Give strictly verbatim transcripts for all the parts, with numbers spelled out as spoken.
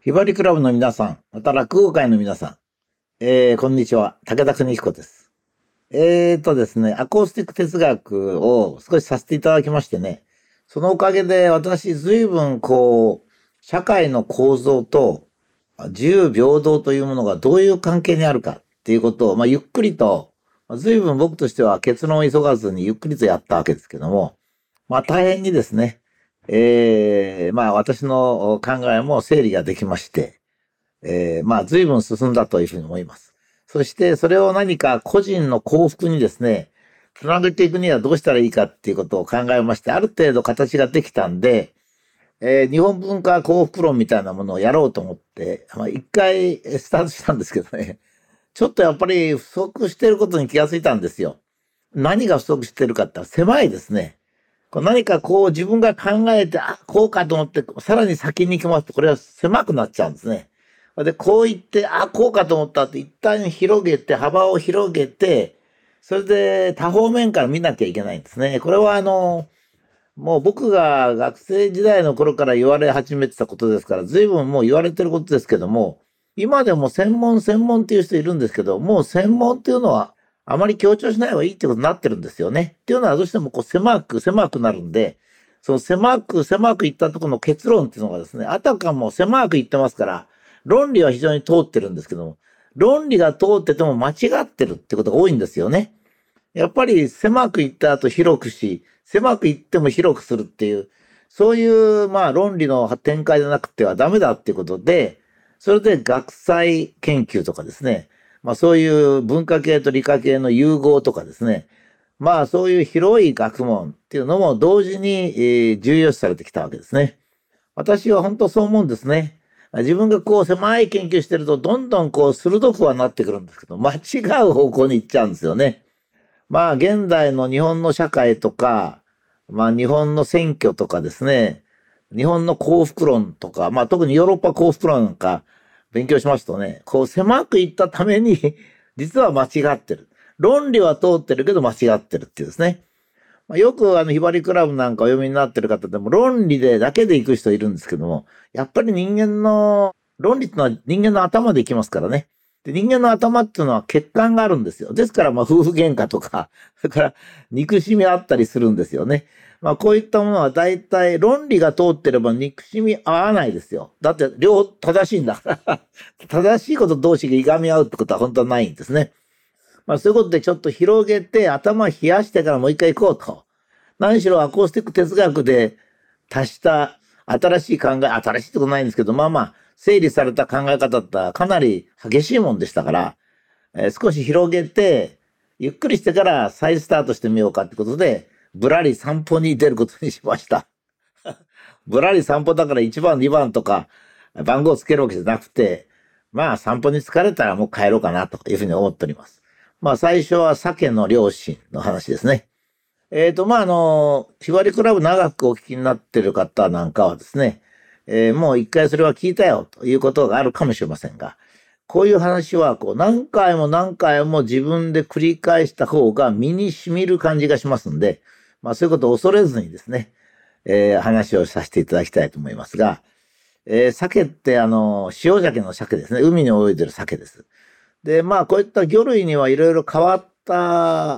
ひばりクラブの皆さん、また落語会の皆さん、えー、こんにちは。武田邦彦です。えーとですね、アコースティック哲学を少しさせていただきましてね、そのおかげで私随分こう、社会の構造と自由平等というものがどういう関係にあるかっていうことを、まあ、ゆっくりと、随分僕としては結論を急がずにゆっくりとやったわけですけども、まあ大変にですね、えー、まあ私の考えも整理ができまして、えー、まあ、随分進んだというふうに思います。そして、それを何か個人の幸福にですね、つなげていくにはどうしたらいいかっていうことを考えまして、ある程度形ができたんで、えー、日本文化幸福論みたいなものをやろうと思って、まあ、一回スタートしたんですけどね、ちょっとやっぱり不足していることに気がついたんですよ。何が不足しているかって言ったら狭いですね。こう何かこう自分が考えて、あ、こうかと思って、さらに先に行きますと、これは狭くなっちゃうんですね。で、こう言って、あ、こうかと思った後、一旦広げて、幅を広げて、それで多方面から見なきゃいけないんですね。これはあの、もう僕が学生時代の頃から言われ始めてたことですから、随分もう言われてることですけども、今でも専門専門っていう人いるんですけど、もう専門っていうのはあまり強調しない方がいいってことになってるんですよね。っていうのはどうしてもこう狭く狭くなるんで、その狭く狭くいったところの結論っていうのがですね、あたかも狭くいってますから、論理は非常に通ってるんですけども、論理が通ってても間違ってるってことが多いんですよね。やっぱり狭くいった後広くし、狭くいっても広くするっていう、そういうまあ論理の展開でなくてはダメだっていうことで、それで学際研究とかですね、まあそういう文化系と理科系の融合とかですね、まあそういう広い学問っていうのも同時に、えー重要視されてきたわけですね。私は本当そう思うんですね。自分がこう狭い研究してるとどんどんこう鋭くはなってくるんですけど、間違う方向に行っちゃうんですよね。まあ現代の日本の社会とか、まあ日本の選挙とかですね、日本の幸福論とか、まあ特にヨーロッパ幸福論なんか勉強しますとね、こう狭くいったために実は間違ってる。論理は通ってるけど間違ってるっていうですね。まあ、よくあの、ひばりクラブなんかお読みになってる方でも論理でだけで行く人いるんですけども、やっぱり人間の、論理ってのは人間の頭で行きますからね。で、人間の頭っていうのは血管があるんですよ。ですから、まあ、夫婦喧嘩とか、それから憎しみあったりするんですよね。まあ、こういったものは大体論理が通ってれば憎しみ合わないですよ。だって、両正しいんだから。正しいこと同士がいがみ合うってことは本当はないんですね。まあそういうことでちょっと広げて頭冷やしてからもう一回行こうと。何しろアコースティック哲学で足した新しい考え、新しいってことないんですけど、まあまあ整理された考え方ってかなり激しいもんでしたから、えー少し広げて、ゆっくりしてから再スタートしてみようかってことで、ぶらり散歩に出ることにしました。ぶらり散歩だからいちばん、にばんとか番号をつけるわけじゃなくて、まあ散歩に疲れたらもう帰ろうかなというふうに思っております。まあ最初は鮭の両親の話ですね。えっと、まああの、ひばりクラブ長くお聞きになっている方なんかはですね、えーもう一回それは聞いたよということがあるかもしれませんが、こういう話はこう何回も何回も自分で繰り返した方が身に染みる感じがしますんで、まあそういうことを恐れずにですね、えー話をさせていただきたいと思いますが、えー鮭ってあの、塩鮭の鮭ですね。海に泳いでる鮭です。で、まあ、こういった魚類にはいろいろ変わった、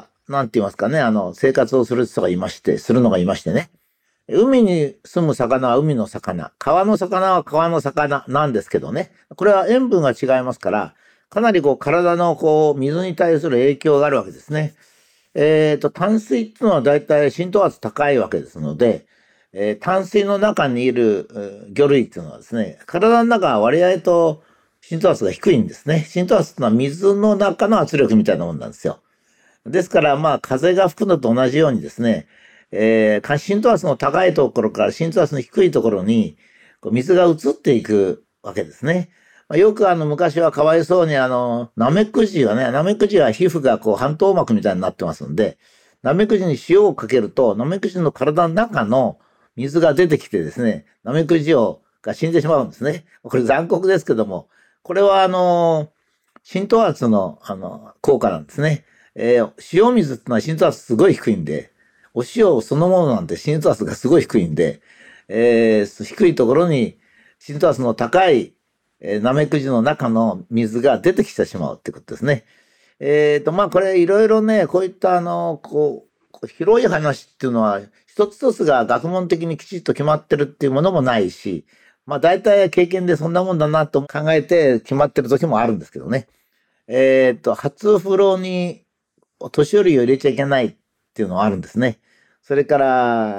なんて言いますかね、あの、生活をする人がいまして、するのがいましてね。海に住む魚は海の魚、川の魚は川の魚なんですけどね。これは塩分が違いますから、かなりこう体のこう水に対する影響があるわけですね。えっと、淡水っていうのはだいたい浸透圧高いわけですので、えー淡水の中にいるえー魚類っていうのはですね、体の中は割合と浸透圧が低いんですね。浸透圧っていうのは水の中の圧力みたいなもんなんですよ。ですから、まあ、風が吹くのと同じようにですね、えー浸透圧の高いところから浸透圧の低いところに、こう水が移っていくわけですね。まあよくあの、昔はかわいそうにあの、ナメクジはね、ナメクジは皮膚がこう、半透膜みたいになってますんで、ナメクジに塩をかけると、ナメクジの体の中の水が出てきてですね、ナメクジをが死んでしまうんですね。これ残酷ですけども、これはあの、浸透圧のあの、効果なんですね。えー塩水ってのは浸透圧すごい低いんで、お塩そのものなんて浸透圧がすごい低いんで、えー低いところに浸透圧の高いえー、ナメクジの中の水が出てきてしまうってことですね。えっと、まあ、これいろいろね、こういったあの、こう、広い話っていうのは、一つ一つが学問的にきちっと決まってるっていうものもないし、まあ、大体経験でそんなもんだなと考えて決まってる時もあるんですけどね。えっと、初風呂に年寄りを入れちゃいけないっていうのはあるんですね。それから、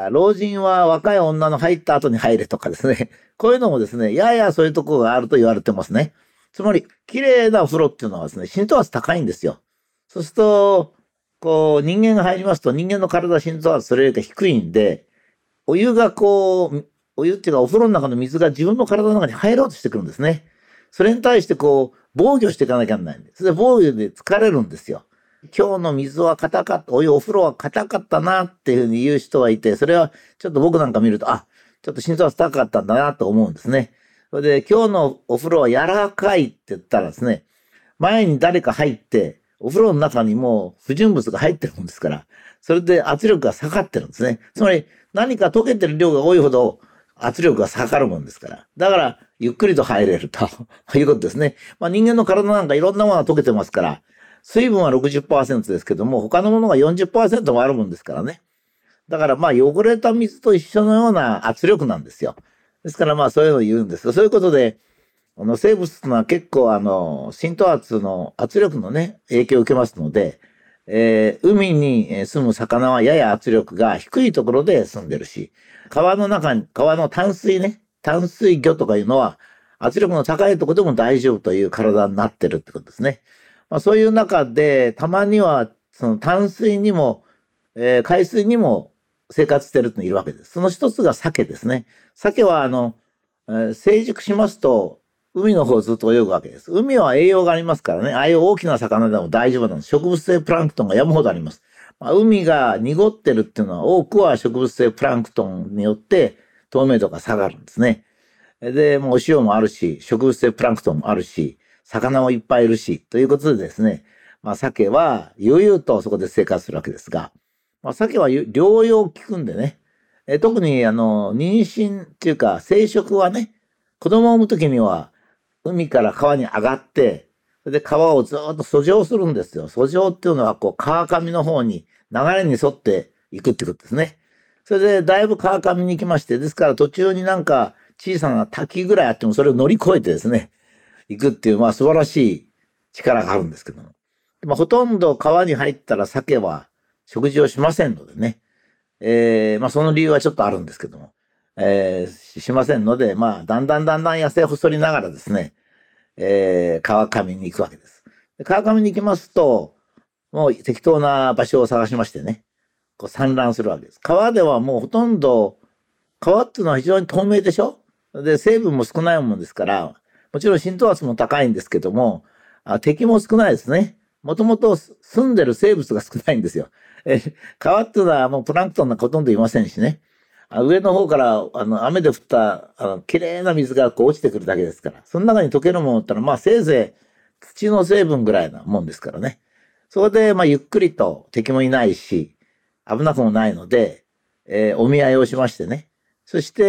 老人は若い女の入った後に入れとかですね。こういうのもですね、ややそういうところがあると言われてますね。つまり、綺麗なお風呂っていうのはですね、浸透圧高いんですよ。そうすると、こう、人間が入りますと、人間の体浸透圧それよりか低いんで、お湯がこう、お湯っていうかお風呂の中の水が自分の体の中に入ろうとしてくるんですね。それに対してこう、防御していかなきゃならないんです。それで防御で疲れるんですよ。今日の水は硬かった、お湯、お風呂は硬かったなっていうふうに言う人がいて、それはちょっと僕なんか見ると、あ、ちょっと浸透圧高かったんだなと思うんですね。それで、今日のお風呂は柔らかいって言ったらですね、前に誰か入って、お風呂の中にもう不純物が入ってるもんですから、それで圧力が下がってるんですね。つまり、何か溶けてる量が多いほど圧力が下がるもんですから。だから、ゆっくりと入れるということですね。まあ人間の体なんかいろんなものが溶けてますから、水分は ろくじゅっパーセント ですけども、他のものが よんじゅっパーセント もあるもんですからね。だからまあ汚れた水と一緒のような圧力なんですよ。ですからまあそういうのを言うんですが、そういうことで、あの生物というのは結構あの浸透圧の圧力のね、影響を受けますので、えー、海に住む魚はやや圧力が低いところで住んでるし、川の中に、川の淡水ね、淡水魚とかいうのは圧力の高いところでも大丈夫という体になってるってことですね。まあ、そういう中で、たまにはその淡水にも、えー、海水にも生活してるっているわけです。その一つが鮭ですね。鮭はあの、えー成熟しますと、海の方をずっと泳ぐわけです。海は栄養がありますからね。ああいう大きな魚でも大丈夫なんです。植物性プランクトンが山ほどあります。まあ、海が濁ってるっていうのは多くは植物性プランクトンによって透明度が下がるんですね。で、もうお塩もあるし、植物性プランクトンもあるし、魚もいっぱいいるし、ということでですね、まあ、鮭は悠々とそこで生活するわけですが、まあ、鮭は療養効くんでね、え特にあの、妊娠っていうか生殖はね、子供を産むときには海から川に上がって、それで川をずっと遡上するんですよ。遡上っていうのはこう川上の方に流れに沿っていくってことですね。それでだいぶ川上に行きまして、ですから途中になんか小さな滝ぐらいあってもそれを乗り越えてですね、行くっていう、まあ素晴らしい力があるんですけども。まあほとんど川に入ったら鮭は食事をしませんのでね。えー、まあその理由はちょっとあるんですけども。えー、しませんので、まあだんだんだんだん痩せ細りながらですね、えー、川上に行くわけです。で川上に行きますと、もう適当な場所を探しましてね、こう産卵するわけです。川ではもうほとんど、川っていうのは非常に透明でしょ。で、成分も少ないもんですから、もちろん浸透圧も高いんですけども、あ敵も少ないですね。もともと住んでる生物が少ないんですよ。え川っていうのはもうプランクトンなんかほとんどいませんしね。あ上の方からあの雨で降ったあの綺麗な水がこう落ちてくるだけですから、その中に溶けるものってのはまあせいぜい土の成分ぐらいなもんですからね。そこでまあゆっくりと敵もいないし、危なくもないので、えーお見合いをしましてね。そして、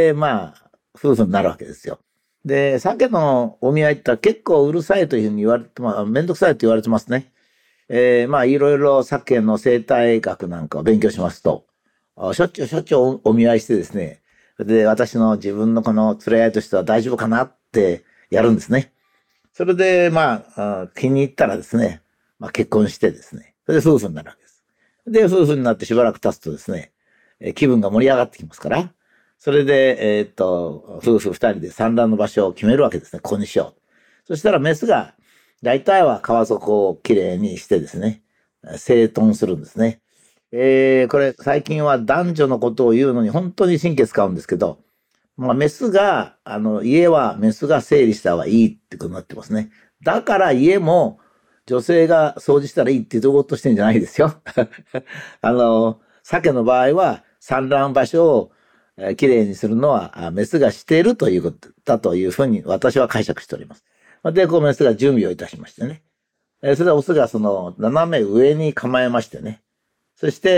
まあ、夫婦になるわけですよ。で、鮭のお見合いって結構うるさいというふうに言われて、まあ、めんどくさいと言われてますね。えーまあ、いろいろ鮭の生態学なんかを勉強しますと、あしょっちゅうしょっちゅうおお見合いしてですね、で、私の自分のこの連れ合いとしては大丈夫かなってやるんですね。それで、まあ、あ気に入ったらですね、まあ、結婚してですね、それで夫婦になるわけです。で、夫婦になってしばらく経つとですね、えー気分が盛り上がってきますから、それで、えーっと、夫婦二人で産卵の場所を決めるわけですね。ここにしよう。そしたらメスが、大体は川底をきれいにしてですね、整頓するんですね。えーこれ最近は男女のことを言うのに本当に神経使うんですけど、まあ、メスが、あの、家はメスが整理した方がいいってことになってますね。だから家も女性が掃除したらいいってどういうことしてんじゃないですよ。あの、鮭の場合は産卵場所をえーきれいにするのはあメスがしているということだというふうに私は解釈しております。で、こうメスが準備をいたしましてね。えーそれでオスがその斜め上に構えましてね。そして、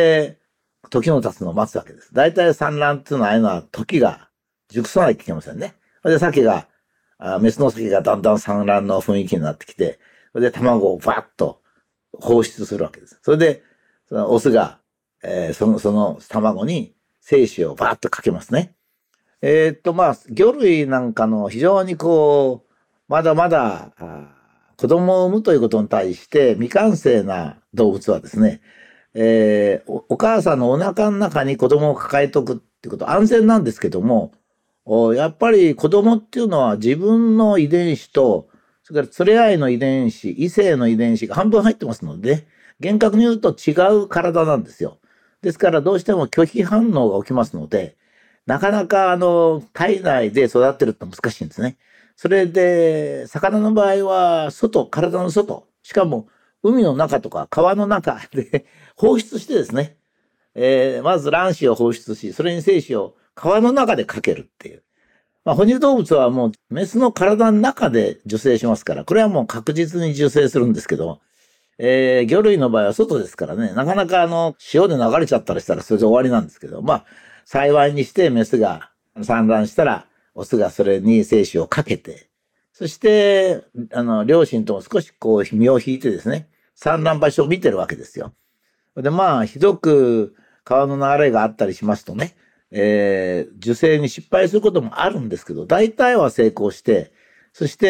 時の経つのを待つわけです。大体産卵っていうのはああいうのは時が熟さなきゃいけませんね。で、鮭があメスの鮭がだんだん産卵の雰囲気になってきて、それで卵をバッと放出するわけです。それで、そのオスが、えー、その、その卵に精子をバーッとかけますね。えー、っと、まあ、魚類なんかの非常にこう、まだまだ、子供を産むということに対して未完成な動物はですね、えー、お、お母さんのお腹の中に子供を抱えとくってこと安全なんですけども、やっぱり子供っていうのは自分の遺伝子と、それから連れ合いの遺伝子、異性の遺伝子が半分入ってますので、厳格に言うと違う体なんですよ。ですからどうしても拒否反応が起きますので、なかなかあの、体内で育ってるって難しいんですね。それで、魚の場合は、外、体の外、しかも海の中とか川の中で放出してですね、えー、まず卵子を放出し、それに精子を川の中でかけるっていう。まあ、哺乳動物はもうメスの体の中で受精しますから、これはもう確実に受精するんですけど、えー、魚類の場合は外ですからね、なかなかあの、潮で流れちゃったりしたらそれで終わりなんですけど、まあ、幸いにしてメスが産卵したら、オスがそれに精子をかけて、そして、あの、両親とも少しこう、身を引いてですね、産卵場所を見てるわけですよ。で、まあ、ひどく川の流れがあったりしますとね、えー、受精に失敗することもあるんですけど、大体は成功して、そして、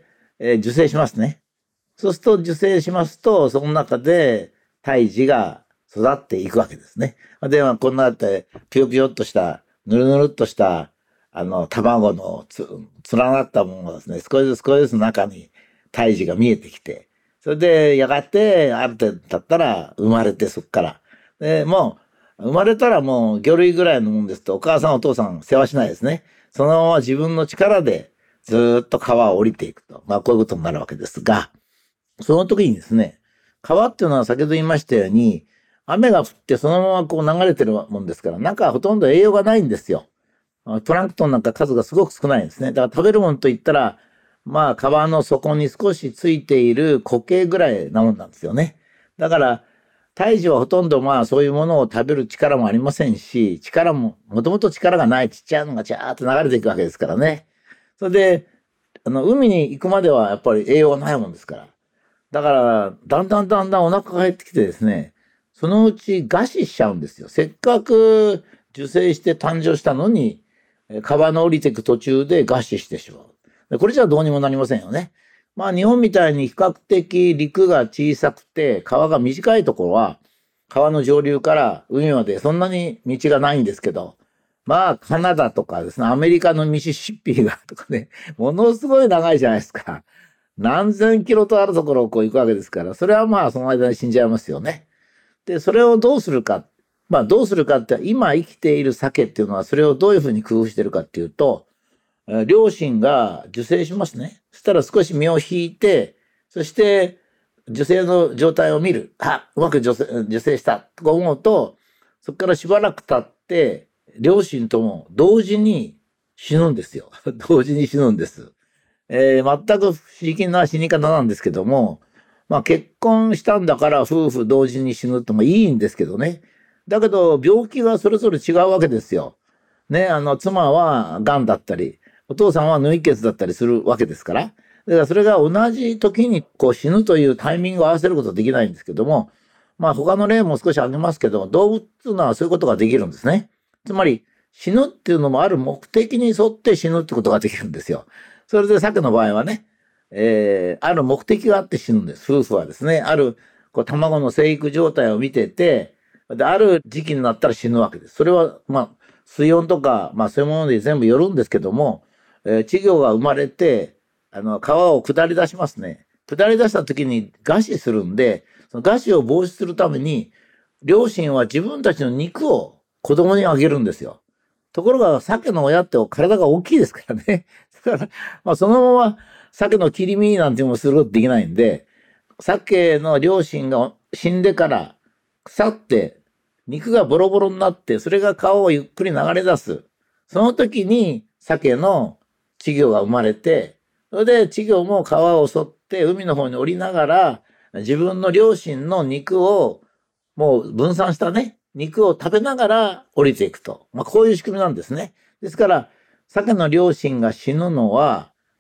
えー、受精しますね。そうすると受精しますと、その中で胎児が育っていくわけですね。で、まあ、こんなって、ぴよぴよっとした、ぬるぬるっとした、あの、卵のつ、連なったものがですね、少しずつ少しずつ中に胎児が見えてきて、それで、やがて、ある程度経ったら、生まれて、そっから。で、もう、生まれたらもう魚類ぐらいのもんですと、お母さんお父さん世話しないですね。そのまま自分の力でずーっと川を降りていくと。まあ、こういうことになるわけですが、その時にですね、川っていうのは先ほど言いましたように、雨が降ってそのままこう流れてるもんですから、中はほとんど栄養がないんですよ。プランクトンなんか数がすごく少ないんですね。だから食べるものといったら、まあ川の底に少しついている固形ぐらいなもんなんですよね。だから、胎児はほとんどまあそういうものを食べる力もありませんし、力も、もともと力がないちっちゃいのがチャーっと流れていくわけですからね。それで、あの、海に行くまではやっぱり栄養がないもんですから。だから、だんだんだんだんお腹が減ってきてですね、そのうち餓死しちゃうんですよ。せっかく受精して誕生したのに、川の降りていく途中で餓死してしまう。これじゃどうにもなりませんよね。まあ日本みたいに比較的陸が小さくて川が短いところは川の上流から海までそんなに道がないんですけど、まあカナダとかですね、アメリカのミシシッピがとかね、ものすごい長いじゃないですか。何千キロとあるところをこう行くわけですから、それはまあその間に死んじゃいますよね。で、それをどうするか。まあどうするかって、今生きている鮭っていうのはそれをどういうふうに工夫してるかっていうと、両親が受精しますね。そしたら少し身を引いて、そして受精の状態を見る。あ、うまく受精受精したと思うと、そこからしばらく経って、両親とも同時に死ぬんですよ。同時に死ぬんです。えー、全く不思議な死に方なんですけども、まあ結婚したんだから夫婦同時に死ぬってもいいんですけどね。だけど病気がそれぞれ違うわけですよ。ね、あの妻は癌だったり、お父さんは縫血だったりするわけですから。だからそれが同じ時にこう死ぬというタイミングを合わせることはできないんですけども、まあ他の例も少し挙げますけど、動物っていうのはそういうことができるんですね。つまり死ぬっていうのもある目的に沿って死ぬってことができるんですよ。それで鮭の場合はね、えー、ある目的があって死ぬんです。夫婦はですね、あるこう卵の生育状態を見てて、で、ある時期になったら死ぬわけです。それは、まあ、水温とか、まあそういうもので全部よるんですけども、えー、稚魚が生まれて、あの、川を下り出しますね。下り出した時に餓死するんで、その餓死を防止するために、両親は自分たちの肉を子供にあげるんですよ。ところが、鮭の親って体が大きいですからね。だから、まあ、そのまま鮭の切り身なんていうのもすることできないんで、鮭の両親が死んでから腐って、肉がボロボロになって、それが川をゆっくり流れ出す。その時に鮭の稚魚が生まれて、それで稚魚も川を襲って海の方に降りながら、自分の両親の肉をもう分散したね、肉を食べながら降りていくと。まあ、こういう仕組みなんですね。ですから、鮭の両親が死ぬのは、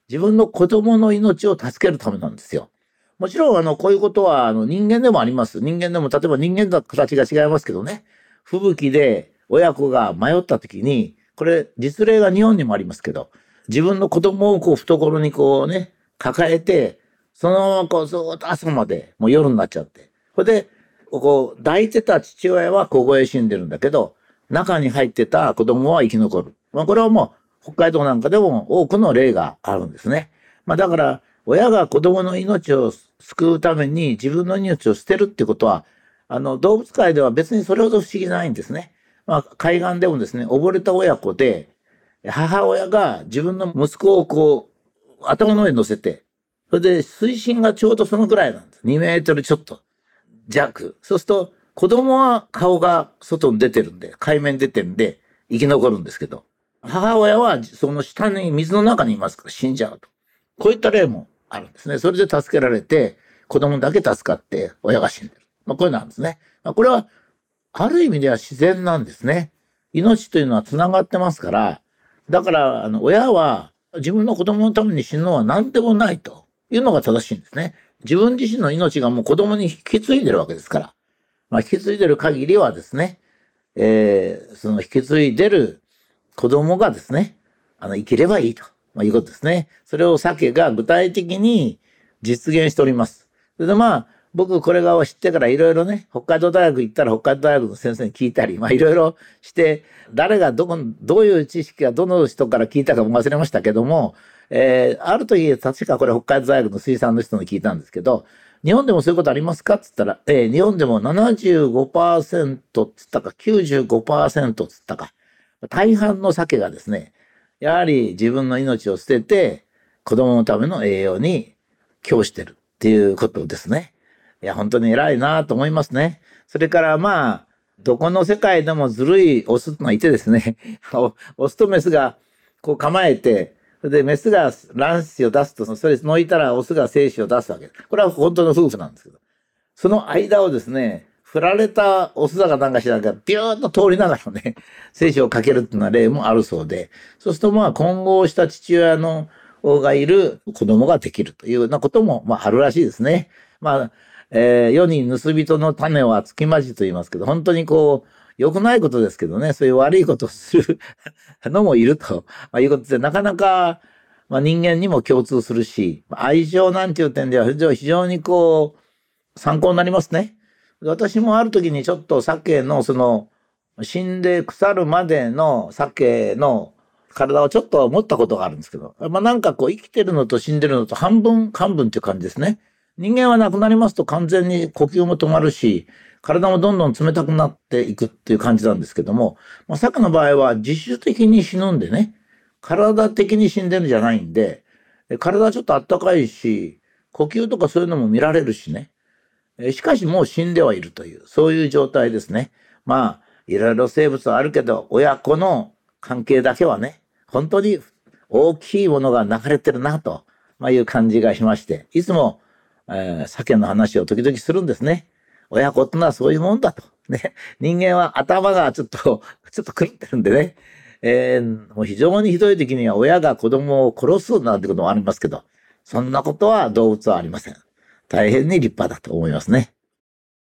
自分の子供の命を助けるためなんですよ。もちろん、あの、こういうことは、あの、人間でもあります。人間でも、例えば人間の形が違いますけどね。吹雪で親子が迷った時に、これ、実例が日本にもありますけど、自分の子供をこう、懐にこうね、抱えて、そのままこう、ずーっと朝まで、もう夜になっちゃって。それで、こう、抱いてた父親は凍え死んでるんだけど、中に入ってた子供は生き残る。まあ、これはもう、北海道なんかでも多くの例があるんですね。まあ、だから、親が子供の命を救うために自分の命を捨てるってことは、あの、動物界では別にそれほど不思議ないんですね。まあ、海岸でもですね、溺れた親子で、母親が自分の息子をこう、頭の上に乗せて、それで水深がちょうどそのくらいなんです。にメートルちょっと弱。そうすると、子供は顔が外に出てるんで、海面に出てるんで、生き残るんですけど、母親はその下に水の中にいますから死んじゃうと。こういった例もあるんですね。それで助けられて、子供だけ助かって親が死んでる。まあ、こういうのなんですね。まあ、これは、ある意味では自然なんですね。命というのは繋がってますから、だから、あの、親は自分の子供のために死ぬのは何でもないというのが正しいんですね。自分自身の命がもう子供に引き継いでるわけですから。まあ、引き継いでる限りはですね、えー、その引き継いでる子供がですね、あの、生きればいいと、まあ、いうことですね。それを鮭が具体的に実現しております。それでまあ、僕これが知ってからいろいろね、北海道大学行ったら北海道大学の先生に聞いたり、まあいろいろして、誰がどこ、どういう知識がどの人から聞いたかも忘れましたけども、えー、ある時、確かこれ北海道大学の水産の人に聞いたんですけど、日本でもそういうことありますかって言ったら、えー、日本でも ななじゅうごパーセント っつったか、きゅうじゅうごパーセント っつったか、大半の鮭がですね、やはり自分の命を捨てて、子供のための栄養に供してるっていうことですね。いや、本当に偉いなと思いますね。それからまあ、どこの世界でもずるいオスがいてですね、オスとメスがこう構えて、それでメスが卵子を出すと、それ抜いたらオスが精子を出すわけです。これは本当の夫婦なんですけど。その間をですね、振られたオスだかなんかしらがビューッと通りながらね、精子をかけるっていうのは例もあるそうで、そうするとまあ混合した父親のがいる子供ができるというようなこともまああるらしいですね。まあ、えー、世に盗人の種はつきまじと言いますけど、本当にこう、良くないことですけどね、そういう悪いことをするのもいると、まあ、いうことで、なかなか、まあ、人間にも共通するし、愛情なんていう点では非常にこう、参考になりますね。私もある時にちょっと鮭のその、死んで腐るまでの鮭の体をちょっと持ったことがあるんですけど、まあなんかこう生きてるのと死んでるのと半分半分っていう感じですね。人間は亡くなりますと完全に呼吸も止まるし、体もどんどん冷たくなっていくっていう感じなんですけども、まあ、鮭の場合は自主的に死ぬんでね、体的に死んでるんじゃないんで、体はちょっとあったかいし、呼吸とかそういうのも見られるしね。しかしもう死んではいるという、そういう状態ですね。まあ、いろいろ生物はあるけど、親子の関係だけはね、本当に大きいものが流れてるなと、まあ、いう感じがしまして、いつも、えー、鮭の話を時々するんですね。親子ってのはそういうもんだと。ね、人間は頭がちょっと、ちょっと狂ってるんでね。えー、もう非常にひどい時には親が子供を殺すなんてこともありますけど、そんなことは動物はありません。大変に立派だと思いますね。